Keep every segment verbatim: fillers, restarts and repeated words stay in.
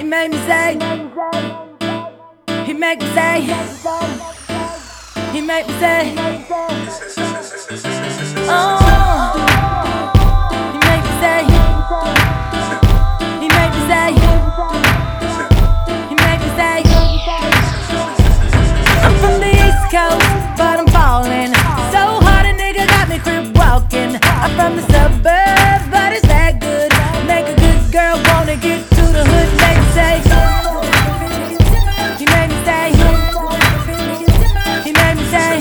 He made me say, he made me say, he made me say, oh, he made me say, he made me say, he made me say, I'm from the East Coast, but I'm falling so hard a nigga got me crib walking. I'm from the suburbs, but it's that good. Make a good girl wanna get to the hood. Make me say, he made me say, he made me say,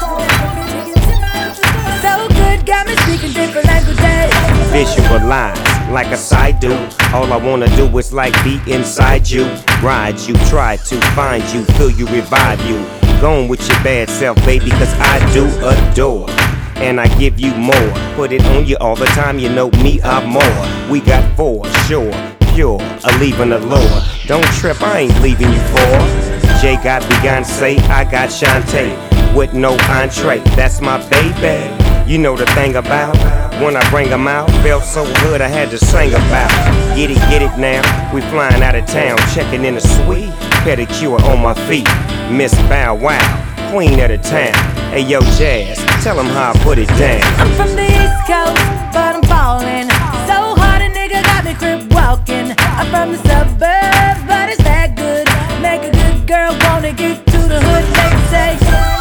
so good, got me speaking different languages. Visualize like a side do. All I wanna do is like be inside you, ride you, try to find you, feel you, revive you. Gone with your bad self, baby, cause I do adore. And I give you more, put it on you all the time, you know me, I'm more. We got four, sure, pure, a leaving allure. Don't trip, I ain't leaving you for. Jay got Beyonce, I got Shantae, with no entree, that's my baby. You know the thing about, when I bring them out, felt so good I had to sing about. Get it, get it now, we flying out of town, checking in the suite, pedicure on my feet. Miss Bow Wow, queen of the town. Hey yo Jazz, tell them how I put it down. I'm from the East Coast, but I'm falling so hard a nigga got me crib walking. I'm from the suburbs, but it's that good. Make a good girl wanna get to the hood. Make me say,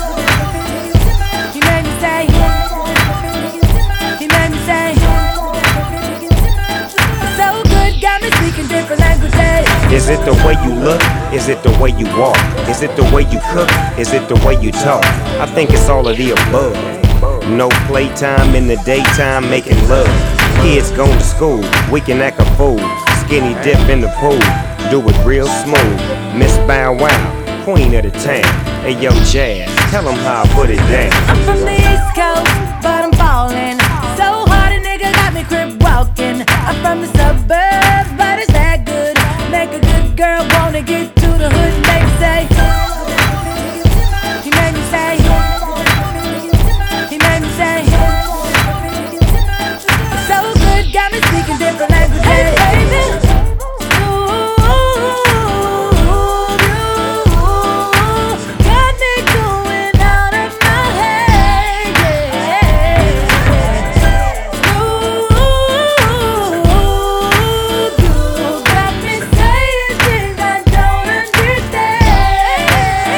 he made me say, he made me say, so good, got me speaking different languages. Is it the way you look? Is it the way you walk? Is it the way you cook? Is it the way you talk? I think it's all of the above. No playtime in the daytime, making love. Kids going to school, we can act a fool. Skinny dip in the pool, do it real smooth. Miss Bow Wow, queen of the town. Hey yo Jazz, tell them how I put it down. I'm from the East Coast, but I'm falling so hard a nigga got me crib walking. I'm from the suburbs, but it's that good. Make a good girl wanna get to the hood. Make me say, he made me say, he made me say, so good, got me speaking different languages. Hey baby, ooh, you got me going out of my head, yeah. Ooh, you got me saying things I don't understand.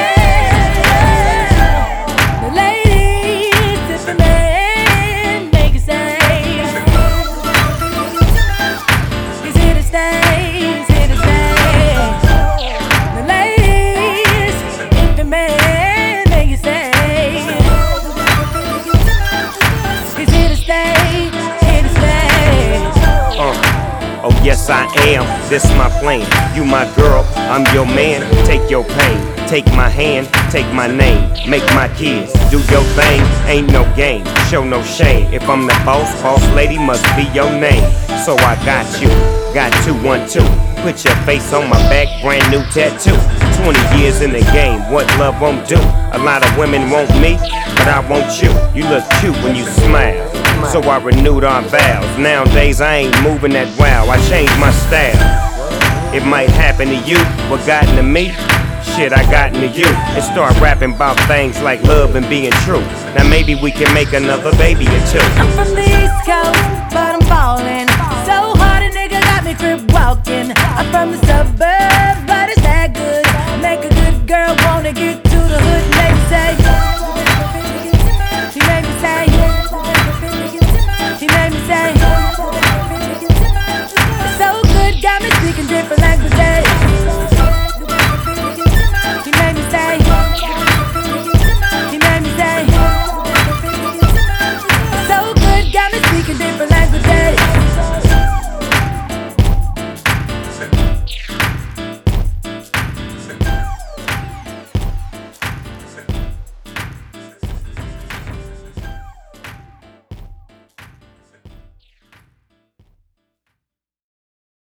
The ladies, if a man make a say, he's here to stay, he's here to stay. The ladies, if a man make a say, he's here to stay, here to stay. Uh, oh yes I am, this my plan. You my girl, I'm your man. Take your pain, take my hand, take my name. Make my kids do your thing, ain't no game, show no shame. If I'm the boss, boss lady must be your name. So I got you, got two, one, two. Put your face on my back, brand new tattoo. Twenty years in the game, what love won't do. A lot of women want me, but I want you. You look cute when you smile, so I renewed our vows. Nowadays I ain't moving that wow, I changed my style. It might happen to you, what got into me? Shit, I got into you. And start rapping about things like love and being true. Now maybe we can make another baby or two. I'm from the East Coast, but I'm falling so hard a nigga got me crib walking. I'm from the suburbs.